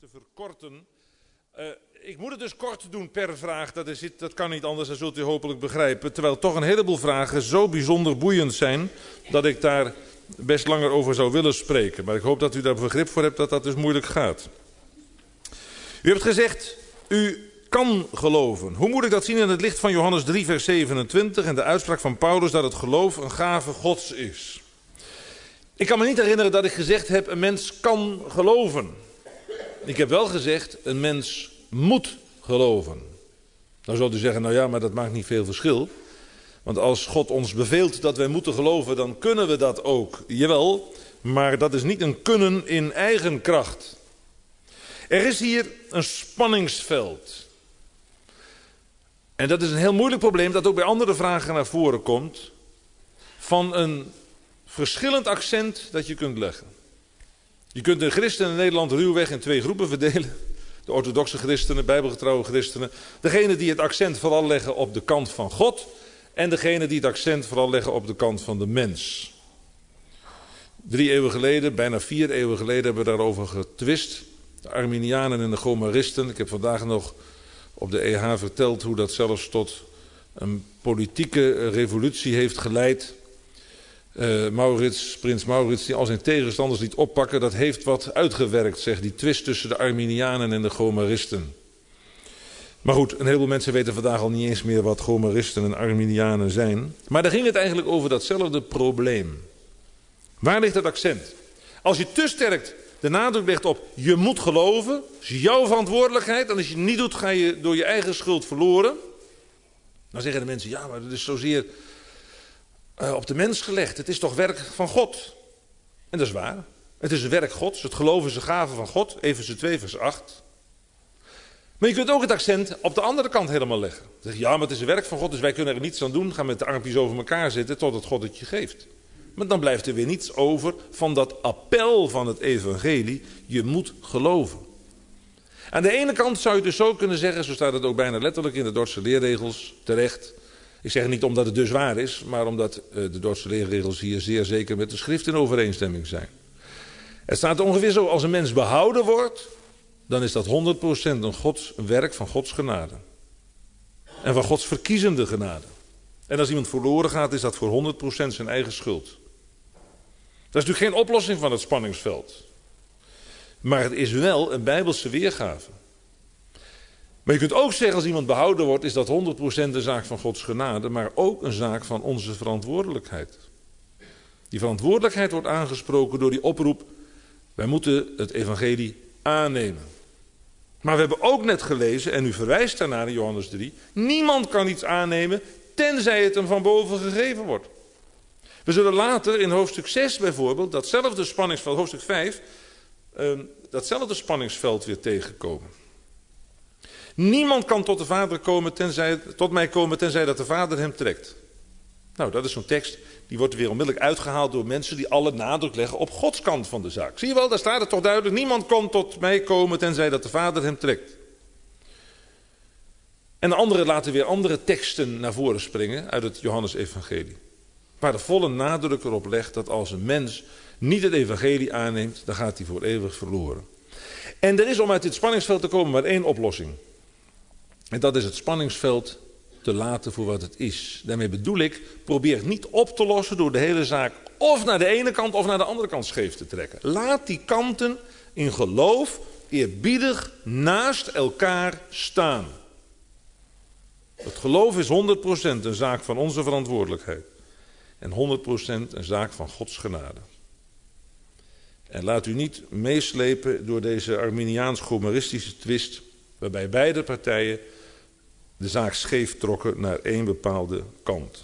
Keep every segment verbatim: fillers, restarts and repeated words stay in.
te verkorten. Uh, ik moet het dus kort doen per vraag, dat, is, dat kan niet anders, dat zult u hopelijk begrijpen. Terwijl toch een heleboel vragen zo bijzonder boeiend zijn, dat ik daar best langer over zou willen spreken. Maar ik hoop dat u daar begrip voor hebt dat dat dus moeilijk gaat. U hebt gezegd, u kan geloven. Hoe moet ik dat zien in het licht van Johannes drie vers zevenentwintig en de uitspraak van Paulus dat het geloof een gave Gods is? Ik kan me niet herinneren dat ik gezegd heb, een mens kan geloven. Ik heb wel gezegd, een mens moet geloven. Nou zult u zeggen, nou ja, maar dat maakt niet veel verschil. Want als God ons beveelt dat wij moeten geloven, dan kunnen we dat ook. Jawel, maar dat is niet een kunnen in eigen kracht. Er is hier een spanningsveld. En dat is een heel moeilijk probleem dat ook bij andere vragen naar voren komt. Van een verschillend accent dat je kunt leggen. Je kunt de christenen in Nederland ruwweg in twee groepen verdelen. De orthodoxe christenen, bijbelgetrouwe christenen. Degene die het accent vooral leggen op de kant van God. En degene die het accent vooral leggen op de kant van de mens. Drie eeuwen geleden, bijna vier eeuwen geleden, hebben we daarover getwist. De Arminianen en de Gomaristen. Ik heb vandaag nog op de E H verteld hoe dat zelfs tot een politieke revolutie heeft geleid. Uh, Maurits, prins Maurits, die al zijn tegenstanders liet oppakken, dat heeft wat uitgewerkt, zeg, die twist tussen de Arminianen en de Gomaristen. Maar goed, een heleboel mensen weten vandaag al niet eens meer wat Gomaristen en Arminianen zijn. Maar daar ging het eigenlijk over datzelfde probleem. Waar ligt het accent? Als je te sterk de nadruk legt op je moet geloven, is jouw verantwoordelijkheid, en als je het niet doet ga je door je eigen schuld verloren. Dan zeggen de mensen, ja, maar dat is zozeer Uh, op de mens gelegd. Het is toch werk van God. En dat is waar. Het is een werk Gods. Het geloof is een gave van God. Efeze twee vers acht. Maar je kunt ook het accent op de andere kant helemaal leggen. Dan zeg je, ja, maar het is een werk van God, dus wij kunnen er niets aan doen. Ga met de armpjes over elkaar zitten totdat God het je geeft. Maar dan blijft er weer niets over van dat appel van het evangelie. Je moet geloven. Aan de ene kant zou je dus zo kunnen zeggen, zo staat het ook bijna letterlijk in de Dordtse leerregels, terecht. Ik zeg het niet omdat het dus waar is, maar omdat de Dordtse leerregels hier zeer zeker met de schrift in overeenstemming zijn. Het staat ongeveer zo, als een mens behouden wordt, dan is dat honderd procent een, Gods, een werk van Gods genade. En van Gods verkiezende genade. En als iemand verloren gaat, is dat voor honderd procent zijn eigen schuld. Dat is natuurlijk geen oplossing van het spanningsveld. Maar het is wel een bijbelse weergave. Maar je kunt ook zeggen, als iemand behouden wordt, is dat honderd procent een zaak van Gods genade, maar ook een zaak van onze verantwoordelijkheid. Die verantwoordelijkheid wordt aangesproken door die oproep, wij moeten het evangelie aannemen. Maar we hebben ook net gelezen, en u verwijst daarnaar in Johannes drie, niemand kan iets aannemen, tenzij het hem van boven gegeven wordt. We zullen later in hoofdstuk zes bijvoorbeeld, datzelfde spanningsveld, hoofdstuk vijf, uh, datzelfde spanningsveld weer tegenkomen. Niemand kan tot de Vader komen tenzij, tot mij komen tenzij dat de Vader hem trekt. Nou, dat is zo'n tekst, die wordt weer onmiddellijk uitgehaald door mensen die alle nadruk leggen op Gods kant van de zaak. Zie je wel, daar staat het toch duidelijk. Niemand kan tot mij komen tenzij dat de Vader hem trekt. En de anderen laten weer andere teksten naar voren springen uit het Johannes-evangelie. Waar de volle nadruk erop legt dat als een mens niet het evangelie aanneemt, dan gaat hij voor eeuwig verloren. En er is om uit dit spanningsveld te komen maar één oplossing. En dat is het spanningsveld te laten voor wat het is. Daarmee bedoel ik, probeer het niet op te lossen door de hele zaak of naar de ene kant of naar de andere kant scheef te trekken. Laat die kanten in geloof eerbiedig naast elkaar staan. Het geloof is honderd procent een zaak van onze verantwoordelijkheid. En honderd procent een zaak van Gods genade. En laat u niet meeslepen door deze Arminiaans-Gomaristische twist, waarbij beide partijen de zaak scheef trokken naar één bepaalde kant.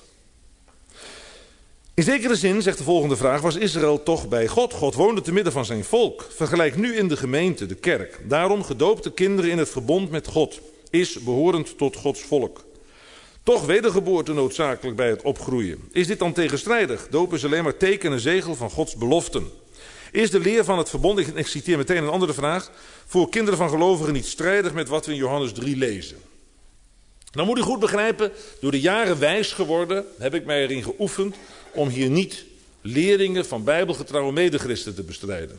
In zekere zin, zegt de volgende vraag, was Israël toch bij God. God woonde te midden van zijn volk. Vergelijk nu in de gemeente, de kerk. Daarom gedoopte kinderen in het verbond met God, is behorend tot Gods volk. Toch wedergeboorte noodzakelijk bij het opgroeien. Is dit dan tegenstrijdig? Doop is alleen maar teken en zegel van Gods beloften. Is de leer van het verbond, ik, ik citeer meteen een andere vraag, voor kinderen van gelovigen niet strijdig met wat we in Johannes drie lezen? Dan moet u goed begrijpen, door de jaren wijs geworden, heb ik mij erin geoefend om hier niet leringen van bijbelgetrouwe medechristen te bestrijden.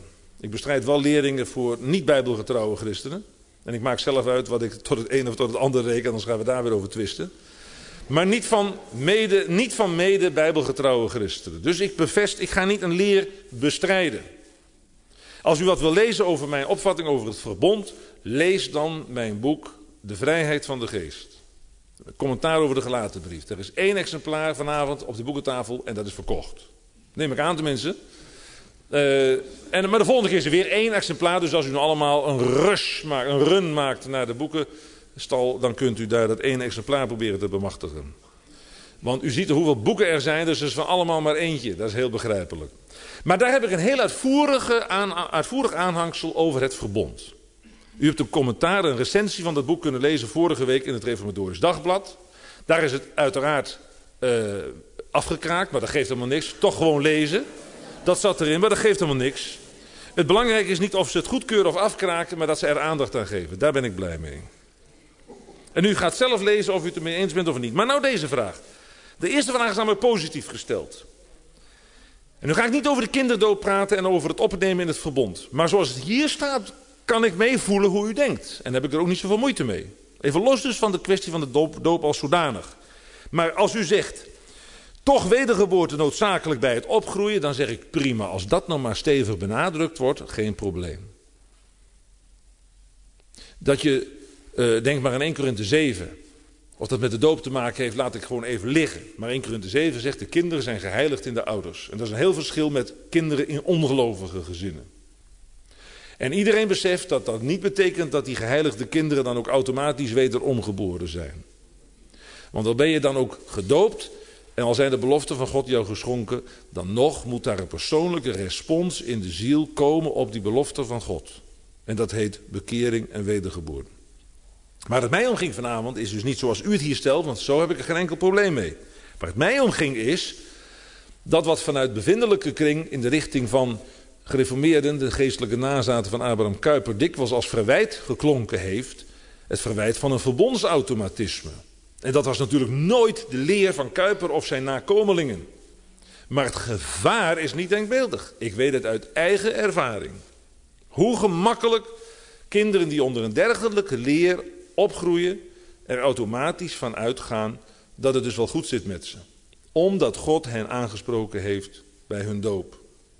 Ik bestrijd wel leringen voor niet-bijbelgetrouwe christenen. En ik maak zelf uit wat ik tot het een of tot het ander reken, anders gaan we daar weer over twisten. Maar niet van mede, niet van mede bijbelgetrouwe christenen. Dus ik bevest, ik ga niet een leer bestrijden. Als u wat wil lezen over mijn opvatting over het verbond, lees dan mijn boek De Vrijheid van de Geest. Een commentaar over de Galatenbrief. Er is één exemplaar vanavond op de boekentafel en dat is verkocht. Neem ik aan tenminste. Uh, en, maar de volgende keer is er weer één exemplaar. Dus als u nu allemaal een rush maakt, een run maakt naar de boekenstal, dan kunt u daar dat één exemplaar proberen te bemachtigen. Want u ziet hoeveel boeken er zijn, dus er is van allemaal maar eentje. Dat is heel begrijpelijk. Maar daar heb ik een heel uitvoerige aan, uitvoerig aanhangsel over het verbond. U hebt een commentaar, een recensie van dat boek kunnen lezen vorige week in het Reformatorisch Dagblad. Daar is het uiteraard uh, afgekraakt, maar dat geeft helemaal niks. Toch gewoon lezen. Dat zat erin, maar dat geeft helemaal niks. Het belangrijke is niet of ze het goedkeuren of afkraken, maar dat ze er aandacht aan geven. Daar ben ik blij mee. En u gaat zelf lezen of u het ermee eens bent of niet. Maar nou deze vraag. De eerste vraag is namelijk positief gesteld. En nu ga ik niet over de kinderdoop praten en over het opnemen in het verbond. Maar zoals het hier staat, kan ik meevoelen hoe u denkt. En daar heb ik er ook niet zoveel moeite mee. Even los dus van de kwestie van de doop, doop als zodanig. Maar als u zegt, toch wedergeboorte noodzakelijk bij het opgroeien, dan zeg ik prima. Als dat nou maar stevig benadrukt wordt, geen probleem. Dat je, uh, denk maar aan Eerste Korinthe zeven. Of dat met de doop te maken heeft, laat ik gewoon even liggen. Maar Eerste Korinthe zeven zegt, de kinderen zijn geheiligd in de ouders. En dat is een heel verschil met kinderen in ongelovige gezinnen. En iedereen beseft dat dat niet betekent dat die geheiligde kinderen dan ook automatisch wederom geboren zijn. Want al ben je dan ook gedoopt en al zijn de beloften van God jou geschonken, dan nog moet daar een persoonlijke respons in de ziel komen op die belofte van God. En dat heet bekering en wedergeboorte. Waar het mij om ging vanavond is dus niet zoals u het hier stelt, want zo heb ik er geen enkel probleem mee. Waar het mij om ging is dat wat vanuit bevindelijke kring in de richting van gereformeerden, de geestelijke nazaten van Abraham Kuyper, dikwijls als verwijt geklonken heeft, het verwijt van een verbondsautomatisme. En dat was natuurlijk nooit de leer van Kuyper of zijn nakomelingen. Maar het gevaar is niet denkbeeldig. Ik weet het uit eigen ervaring. Hoe gemakkelijk kinderen die onder een dergelijke leer opgroeien, er automatisch van uitgaan dat het dus wel goed zit met ze. Omdat God hen aangesproken heeft bij hun doop.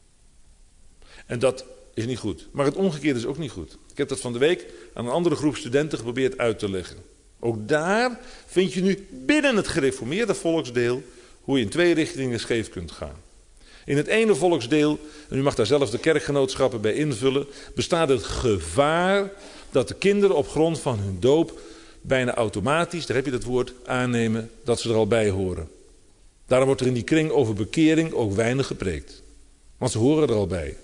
En dat is niet goed. Maar het omgekeerde is ook niet goed. Ik heb dat van de week aan een andere groep studenten geprobeerd uit te leggen. Ook daar vind je nu binnen het gereformeerde volksdeel hoe je in twee richtingen scheef kunt gaan. In het ene volksdeel, en u mag daar zelf de kerkgenootschappen bij invullen, bestaat het gevaar dat de kinderen op grond van hun doop bijna automatisch, daar heb je dat woord, aannemen dat ze er al bij horen. Daarom wordt er in die kring over bekering ook weinig gepreekt. Want ze horen er al bij.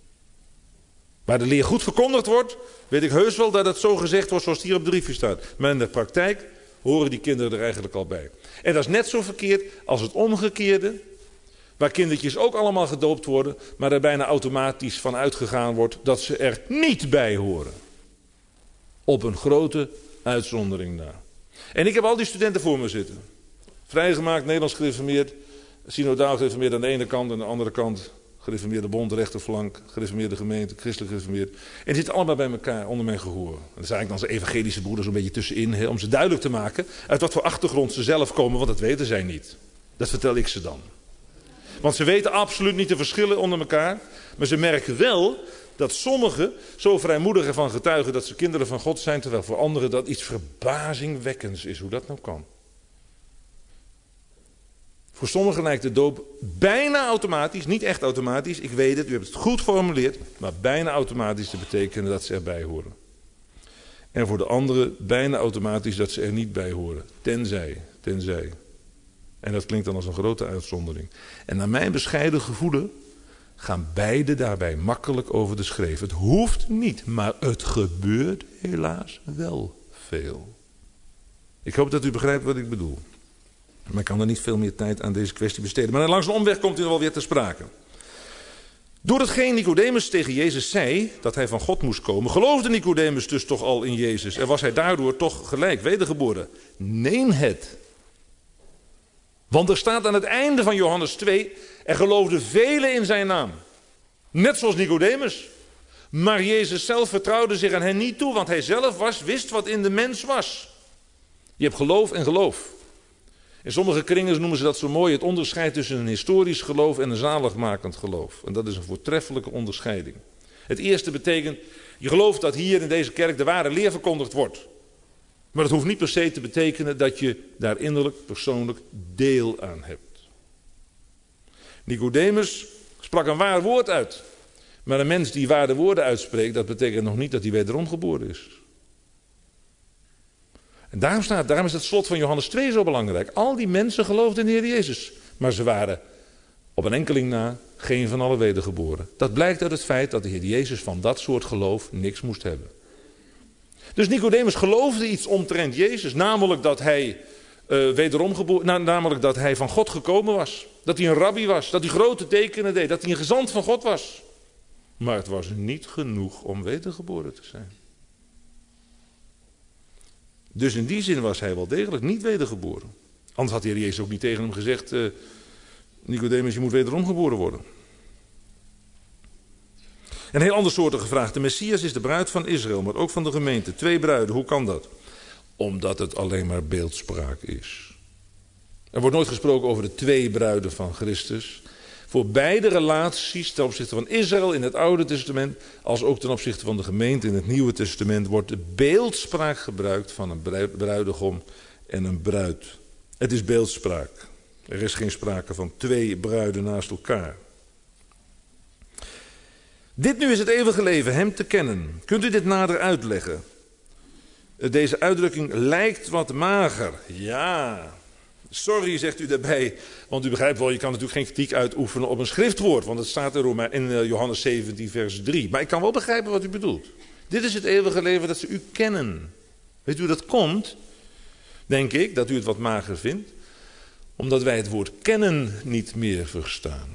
Waar de leer goed verkondigd wordt, weet ik heus wel dat het zo gezegd wordt zoals het hier op de briefje staat. Maar in de praktijk horen die kinderen er eigenlijk al bij. En dat is net zo verkeerd als het omgekeerde, waar kindertjes ook allemaal gedoopt worden, maar er bijna automatisch van uitgegaan wordt dat ze er niet bij horen. Op een grote uitzondering na. En ik heb al die studenten voor me zitten. Vrijgemaakt, Nederlands gereformeerd, synodaal gereformeerd aan de ene kant en aan de andere kant gereformeerde bond, rechterflank, gereformeerde gemeente, christelijk gereformeerd. En die zitten allemaal bij elkaar onder mijn gehoor. Dat is eigenlijk dan zijn evangelische broeders een beetje tussenin, he, om ze duidelijk te maken uit wat voor achtergrond ze zelf komen, want dat weten zij niet. Dat vertel ik ze dan. Want ze weten absoluut niet de verschillen onder elkaar, maar ze merken wel dat sommigen zo vrijmoedig ervan getuigen dat ze kinderen van God zijn, terwijl voor anderen dat iets verbazingwekkends is, hoe dat nou kan. Voor sommigen lijkt de doop bijna automatisch, niet echt automatisch, ik weet het, u hebt het goed geformuleerd, maar bijna automatisch te betekenen dat ze erbij horen. En voor de anderen bijna automatisch dat ze er niet bij horen, tenzij, tenzij. En dat klinkt dan als een grote uitzondering. En naar mijn bescheiden gevoelen gaan beide daarbij makkelijk over de schreef. Het hoeft niet, maar het gebeurt helaas wel veel. Ik hoop dat u begrijpt wat ik bedoel. Maar ik kan er niet veel meer tijd aan deze kwestie besteden. Maar langs een omweg komt u er wel weer ter sprake. Door hetgeen Nicodemus tegen Jezus zei, dat hij van God moest komen, geloofde Nicodemus dus toch al in Jezus. En was hij daardoor toch gelijk wedergeboren? Neem het. Want er staat aan het einde van Johannes twee, er geloofden velen in zijn naam. Net zoals Nicodemus. Maar Jezus zelf vertrouwde zich aan hen niet toe, want hij zelf was, wist wat in de mens was. Je hebt geloof en geloof. In sommige kringen noemen ze dat zo mooi, het onderscheid tussen een historisch geloof en een zaligmakend geloof. En dat is een voortreffelijke onderscheiding. Het eerste betekent, je gelooft dat hier in deze kerk de ware leer verkondigd wordt. Maar dat hoeft niet per se te betekenen dat je daar innerlijk, persoonlijk deel aan hebt. Nicodemus sprak een waar woord uit. Maar een mens die ware woorden uitspreekt, dat betekent nog niet dat hij wederom geboren is. En daarom, staat, daarom is het slot van Johannes twee zo belangrijk. Al die mensen geloofden in de Heer Jezus. Maar ze waren op een enkeling na geen van allen wedergeboren. Dat blijkt uit het feit dat de Heer Jezus van dat soort geloof niks moest hebben. Dus Nicodemus geloofde iets omtrent Jezus. Namelijk dat hij uh, wederom geboren, na, namelijk dat hij van God gekomen was. Dat hij een rabbi was. Dat hij grote tekenen deed. Dat hij een gezant van God was. Maar het was niet genoeg om wedergeboren te zijn. Dus in die zin was hij wel degelijk niet wedergeboren. Anders had de Heer Jezus ook niet tegen hem gezegd, uh, Nicodemus, je moet wederom geboren worden. Een heel ander soortige vraag. De Messias is de bruid van Israël, maar ook van de gemeente. Twee bruiden, hoe kan dat? Omdat het alleen maar beeldspraak is. Er wordt nooit gesproken over de twee bruiden van Christus. Voor beide relaties ten opzichte van Israël in het Oude Testament, als ook ten opzichte van de gemeente in het Nieuwe Testament, wordt de beeldspraak gebruikt van een bruidegom en een bruid. Het is beeldspraak. Er is geen sprake van twee bruiden naast elkaar. Dit nu is het eeuwige leven, hem te kennen. Kunt u dit nader uitleggen? Deze uitdrukking lijkt wat mager. Ja, sorry zegt u daarbij, want u begrijpt wel, je kan natuurlijk geen kritiek uitoefenen op een schriftwoord, want het staat in, Rome, in Johannes zeventien vers drie. Maar ik kan wel begrijpen wat u bedoelt. Dit is het eeuwige leven, dat ze u kennen. Weet u hoe dat komt? Denk ik, dat u het wat mager vindt. Omdat wij het woord kennen niet meer verstaan.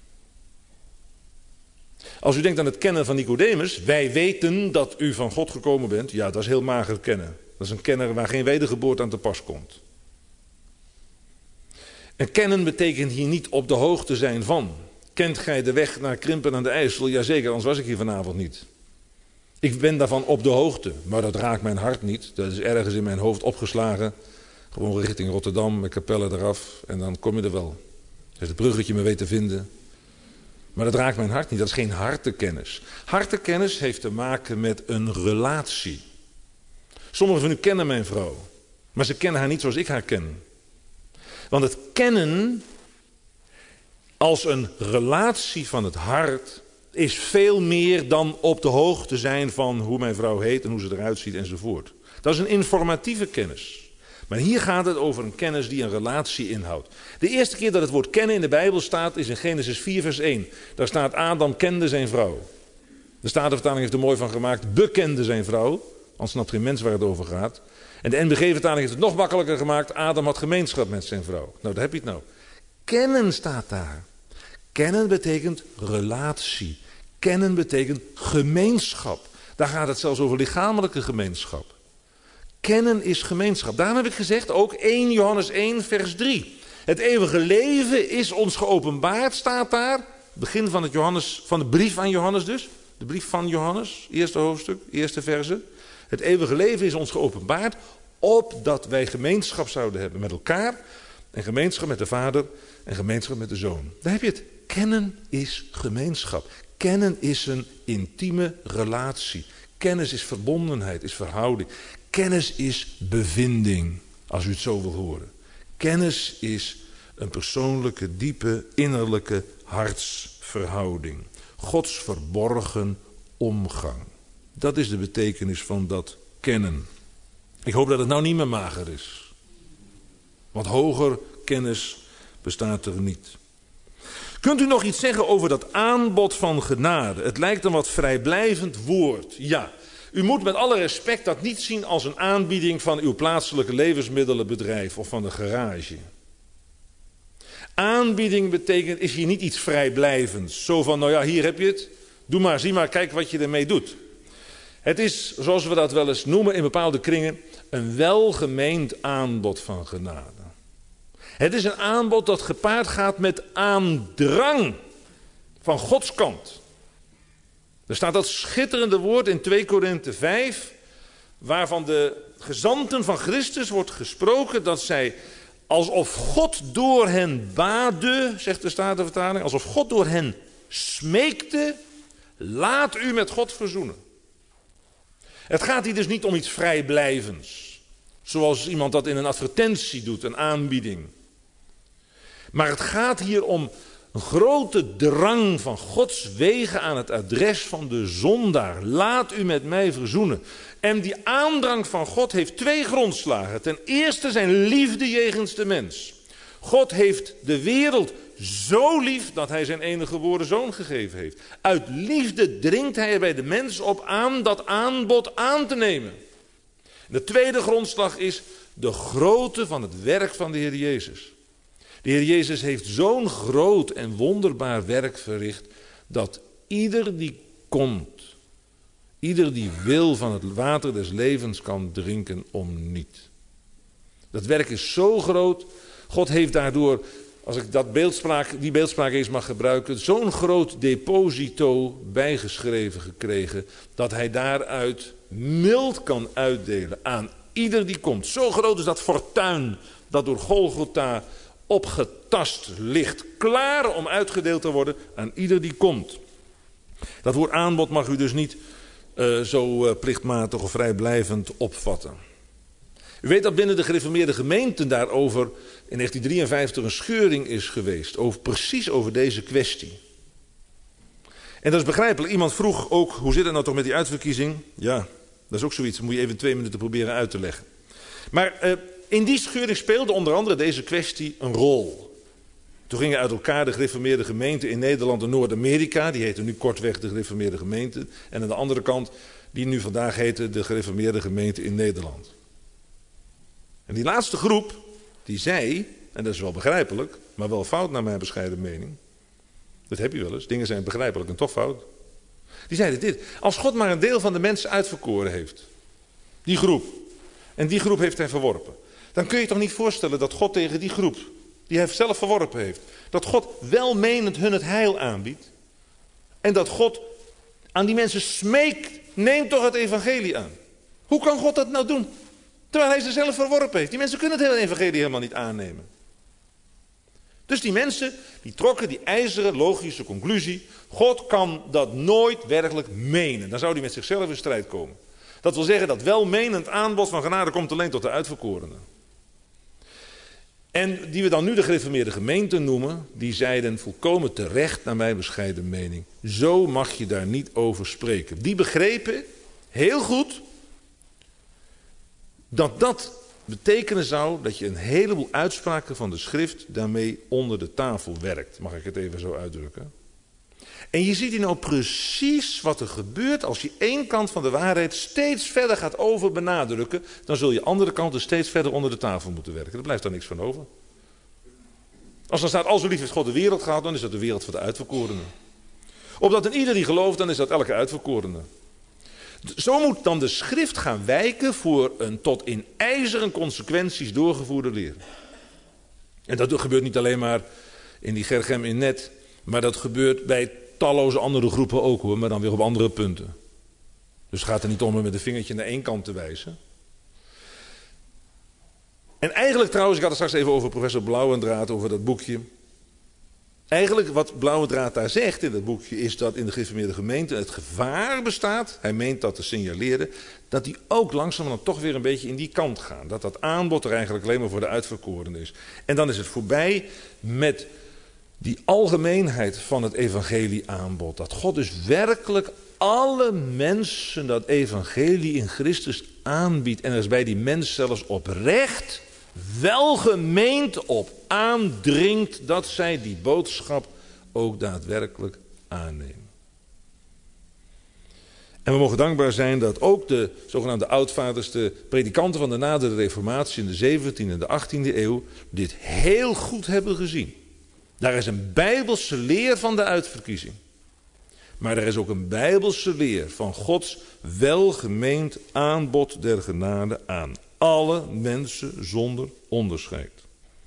Als u denkt aan het kennen van Nicodemus, wij weten dat u van God gekomen bent. Ja, dat is heel mager kennen. Dat is een kenner waar geen wedergeboorte aan te pas komt. En kennen betekent hier niet op de hoogte zijn van. Kent gij de weg naar Krimpen aan de IJssel? Jazeker, anders was ik hier vanavond niet. Ik ben daarvan op de hoogte, maar dat raakt mijn hart niet. Dat is ergens in mijn hoofd opgeslagen. Gewoon richting Rotterdam, met Capelle eraf. En dan kom je er wel. Dus het bruggetje me weet te vinden. Maar dat raakt mijn hart niet. Dat is geen hartekennis. Hartekennis heeft te maken met een relatie. Sommigen van u kennen mijn vrouw. Maar ze kennen haar niet zoals ik haar ken. Want het kennen als een relatie van het hart is veel meer dan op de hoogte zijn van hoe mijn vrouw heet en hoe ze eruit ziet enzovoort. Dat is een informatieve kennis. Maar hier gaat het over een kennis die een relatie inhoudt. De eerste keer dat het woord kennen in de Bijbel staat is in Genesis vier vers één. Daar staat Adam kende zijn vrouw. De Statenvertaling heeft er mooi van gemaakt, bekende zijn vrouw. Anders snapt geen mens waar het over gaat. En de N B G-vertaling heeft het nog makkelijker gemaakt. Adam had gemeenschap met zijn vrouw. Nou, daar heb je het nou. Kennen staat daar. Kennen betekent relatie. Kennen betekent gemeenschap. Daar gaat het zelfs over lichamelijke gemeenschap. Kennen is gemeenschap. Daarom heb ik gezegd ook eerste Johannes één vers drie. Het eeuwige leven is ons geopenbaard, staat daar. Begin van, het Johannes, van de brief aan Johannes dus. De brief van Johannes, eerste hoofdstuk, eerste verse. Het eeuwige leven is ons geopenbaard, opdat wij gemeenschap zouden hebben met elkaar. En gemeenschap met de Vader en gemeenschap met de Zoon. Daar heb je het. Kennen is gemeenschap. Kennen is een intieme relatie. Kennis is verbondenheid, is verhouding. Kennis is bevinding, als u het zo wil horen. Kennis is een persoonlijke, diepe, innerlijke hartsverhouding. Gods verborgen omgang. Dat is de betekenis van dat kennen. Ik hoop dat het nou niet meer mager is. Want hoger kennis bestaat er niet. Kunt u nog iets zeggen over dat aanbod van genade? Het lijkt een wat vrijblijvend woord. Ja, u moet met alle respect dat niet zien als een aanbieding van uw plaatselijke levensmiddelenbedrijf of van de garage. Aanbieding betekent, is hier niet iets vrijblijvends. Zo van, nou ja, hier heb je het. Doe maar, zie maar, kijk wat je ermee doet. Het is, zoals we dat wel eens noemen in bepaalde kringen, een welgemeend aanbod van genade. Het is een aanbod dat gepaard gaat met aandrang van Gods kant. Er staat dat schitterende woord in twee Korinthe vijf, waarvan de gezanten van Christus wordt gesproken dat zij, alsof God door hen baadde, zegt de Statenvertaling, alsof God door hen smeekte, laat u met God verzoenen. Het gaat hier dus niet om iets vrijblijvends, zoals iemand dat in een advertentie doet, een aanbieding. Maar het gaat hier om een grote drang van Gods wegen aan het adres van de zondaar. Laat u met mij verzoenen. En die aandrang van God heeft twee grondslagen. Ten eerste zijn liefde jegens de mens. God heeft de wereld zo lief dat hij zijn enige geboren zoon gegeven heeft. Uit liefde dringt hij er bij de mens op aan dat aanbod aan te nemen. De tweede grondslag is de grootte van het werk van de Heer Jezus. De Heer Jezus heeft zo'n groot en wonderbaar werk verricht dat ieder die komt, ieder die wil van het water des levens kan drinken om niet. Dat werk is zo groot. God heeft daardoor, als ik dat beeldspraak, die beeldspraak eens mag gebruiken, zo'n groot deposito bijgeschreven gekregen dat hij daaruit mild kan uitdelen aan ieder die komt. Zo groot is dat fortuin dat door Golgotha opgetast ligt, klaar om uitgedeeld te worden aan ieder die komt. Dat woord aanbod mag u dus niet uh, zo uh, plichtmatig of vrijblijvend opvatten. U weet dat binnen de gereformeerde gemeenten daarover in negentien drieënvijftig een scheuring is geweest, over, precies over deze kwestie. En dat is begrijpelijk. Iemand vroeg ook, hoe zit het nou toch met die uitverkiezing? Ja, dat is ook zoiets, dat moet je even twee minuten proberen uit te leggen. Maar uh, in die scheuring speelde onder andere deze kwestie een rol. Toen gingen uit elkaar de gereformeerde gemeenten in Nederland en Noord-Amerika, die heten nu kortweg de gereformeerde gemeenten, en aan de andere kant, die nu vandaag heten de gereformeerde gemeenten in Nederland. En die laatste groep, die zei, en dat is wel begrijpelijk, maar wel fout naar mijn bescheiden mening. Dat heb je wel eens, dingen zijn begrijpelijk en toch fout. Die zeiden dit, als God maar een deel van de mensen uitverkoren heeft, die groep, en die groep heeft hij verworpen, dan kun je je toch niet voorstellen dat God tegen die groep, die hij zelf verworpen heeft, dat God welmenend hun het heil aanbiedt. En dat God aan die mensen smeekt, neem toch het evangelie aan. Hoe kan God dat nou doen? Terwijl hij ze zelf verworpen heeft. Die mensen kunnen het hele evangelie helemaal niet aannemen. Dus die mensen, die trokken die ijzeren logische conclusie, God kan dat nooit werkelijk menen. Dan zou hij met zichzelf in strijd komen. Dat wil zeggen dat welmenend aanbod van genade komt alleen tot de uitverkorenen. En die we dan nu de gereformeerde gemeente noemen, die zeiden volkomen terecht naar mijn bescheiden mening. Zo mag je daar niet over spreken. Die begrepen heel goed dat dat betekenen zou dat je een heleboel uitspraken van de schrift daarmee onder de tafel werkt. Mag ik het even zo uitdrukken? En je ziet hier nou precies wat er gebeurt als je één kant van de waarheid steeds verder gaat over benadrukken. Dan zul je andere kanten steeds verder onder de tafel moeten werken. Er blijft daar niks van over. Als dan staat, al zo lief heeft God de wereld gehad, dan is dat de wereld van de uitverkorenen. Opdat een ieder die gelooft, dan is dat elke uitverkorene. Zo moet dan de schrift gaan wijken voor een tot in ijzeren consequenties doorgevoerde leer. En dat gebeurt niet alleen maar in die Gerchem in Net, maar dat gebeurt bij talloze andere groepen ook hoor, maar dan weer op andere punten. Dus het gaat er niet om met een vingertje naar één kant te wijzen. En eigenlijk trouwens, ik had het straks even over professor Blauwendraat, over dat boekje. Eigenlijk wat Blauwendraat daar zegt in dat boekje is dat in de gereformeerde gemeente het gevaar bestaat, hij meent dat te signaleren, dat die ook langzaam dan toch weer een beetje in die kant gaan. Dat dat aanbod er eigenlijk alleen maar voor de uitverkorenen is. En dan is het voorbij met die algemeenheid van het evangelie-aanbod. Dat God dus werkelijk alle mensen dat evangelie in Christus aanbiedt. En er is bij die mens zelfs oprecht, welgemeend op aandringt dat zij die boodschap ook daadwerkelijk aannemen. En we mogen dankbaar zijn dat ook de zogenaamde oudvaders, de predikanten van de nadere reformatie in de zeventiende en de achttiende eeuw, dit heel goed hebben gezien. Daar is een bijbelse leer van de uitverkiezing. Maar er is ook een bijbelse leer van Gods welgemeend aanbod der genade aan alle mensen zonder onderscheid.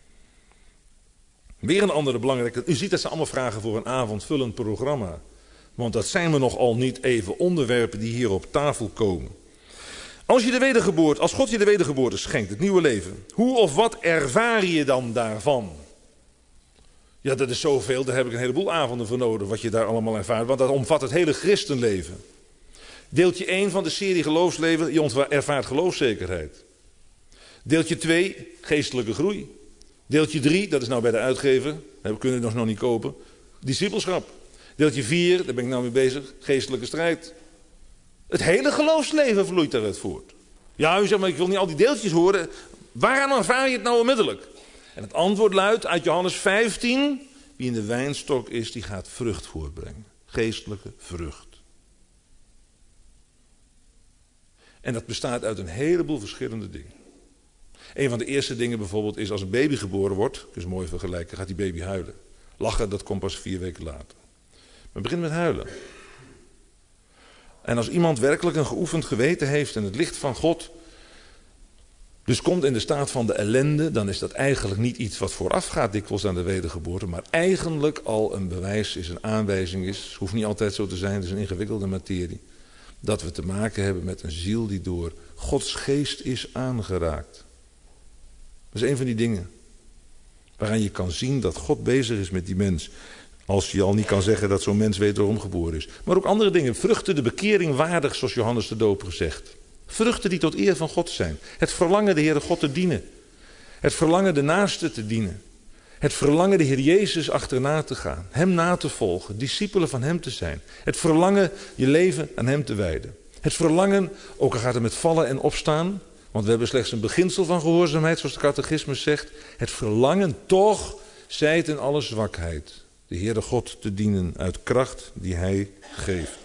Weer een andere belangrijke. U ziet dat ze allemaal vragen voor een avondvullend programma. Want dat zijn we nogal niet even onderwerpen die hier op tafel komen. Als je de wedergeboorte, als God je de wedergeboorte schenkt, het nieuwe leven, hoe of wat ervaar je dan daarvan? Ja, dat is zoveel, daar heb ik een heleboel avonden voor nodig, wat je daar allemaal ervaart. Want dat omvat het hele christenleven. Deeltje één van de serie geloofsleven, je ervaart geloofszekerheid. Deeltje twee, geestelijke groei. Deeltje drie, dat is nou bij de uitgever, we kunnen het nog niet kopen, discipelschap. Deeltje vier, daar ben ik nou mee bezig, geestelijke strijd. Het hele geloofsleven vloeit daaruit voort. Ja, u zegt maar, ik wil niet al die deeltjes horen. Waaraan ervaar je het nou onmiddellijk? En het antwoord luidt uit Johannes vijftien, wie in de wijnstok is, die gaat vrucht voortbrengen. Geestelijke vrucht. En dat bestaat uit een heleboel verschillende dingen. Een van de eerste dingen bijvoorbeeld is als een baby geboren wordt, dat is mooi vergelijken, gaat die baby huilen. Lachen, dat komt pas vier weken later. Maar begint met huilen. En als iemand werkelijk een geoefend geweten heeft en het licht van God dus komt in de staat van de ellende, dan is dat eigenlijk niet iets wat voorafgaat dikwijls aan de wedergeboorte, maar eigenlijk al een bewijs is, een aanwijzing is, het hoeft niet altijd zo te zijn, het is een ingewikkelde materie, dat we te maken hebben met een ziel die door Gods geest is aangeraakt. Dat is een van die dingen waaraan je kan zien dat God bezig is met die mens. Als je al niet kan zeggen dat zo'n mens wederom geboren is. Maar ook andere dingen. Vruchten de bekering waardig, zoals Johannes de Doper zegt. Vruchten die tot eer van God zijn. Het verlangen de Heere God te dienen. Het verlangen de naaste te dienen. Het verlangen de Heer Jezus achterna te gaan. Hem na te volgen. Discipelen van hem te zijn. Het verlangen je leven aan hem te wijden. Het verlangen, ook al gaat het met vallen en opstaan. Want we hebben slechts een beginsel van gehoorzaamheid, zoals de catechismus zegt. Het verlangen toch, zij het in alle zwakheid. De Heere God te dienen uit kracht die hij geeft.